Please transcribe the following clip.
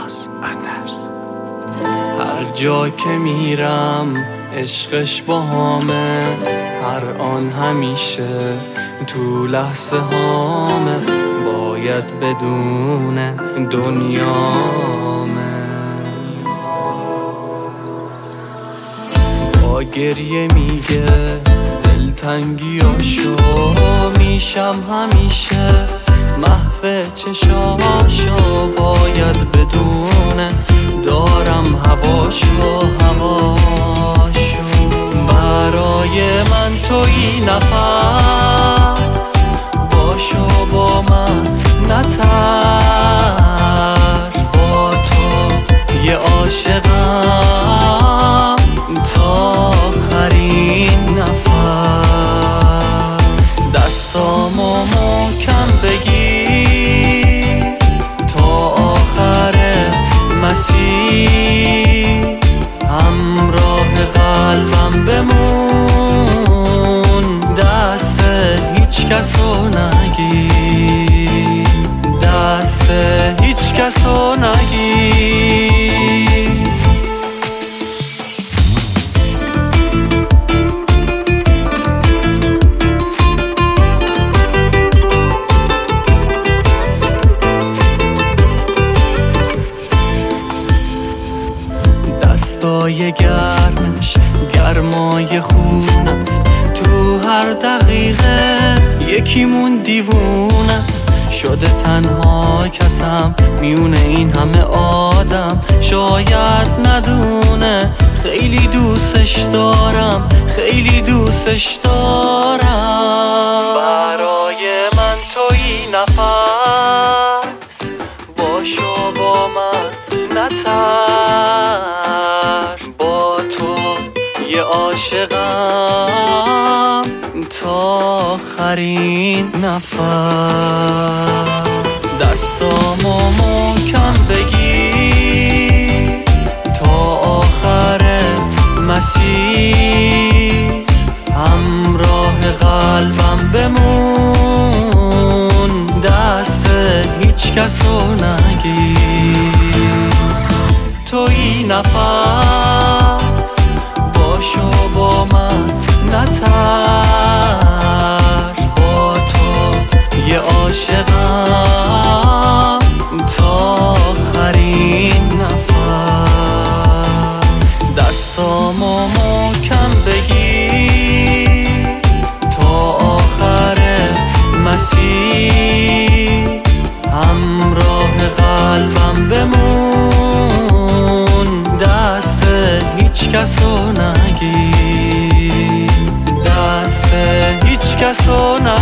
الیاس اندرز. هر جا که میرم عشقش باهامه، هر آن همیشه تو لحظه هامه، باید بدونه دنیامه. با گریه میگه دلتنگیاشو، میشم همیشه محو چشاشو، باید بدونه دارم هواشو. برای من تویی نفس، باشو با من نترس، با تو یه عاشقم تا آخرین نفس. دستامو محکم بگیر تا آخر مسیر، همراه قلبم بمون، دست هیچ کسو نگیر، دست هیچ کسو نگیر. دستای گرمش گرمای خون است، تو هر دقیقه یکیمون دیوون است. شده تنها کسم میونه این همه آدم، شاید ندونه خیلی دوستش دارم، خیلی دوستش دارم. برای من تویی نفس، باشو با من نترس، با تو یه عاشقم تا آخرین نفس. دستامو محکم بگیر تا آخر مسیر، همراه قلبم بمون، دست هیچ کسو نگیر. تویی نفس، باشو با من نترس، با تو یه عاشقم تا آخرین نفس. دستامو محکم بگیر تا آخر مسیر، همراه قلبم بمون، دست هیچ کسو نگیر، دست هیچ کسو نگیر.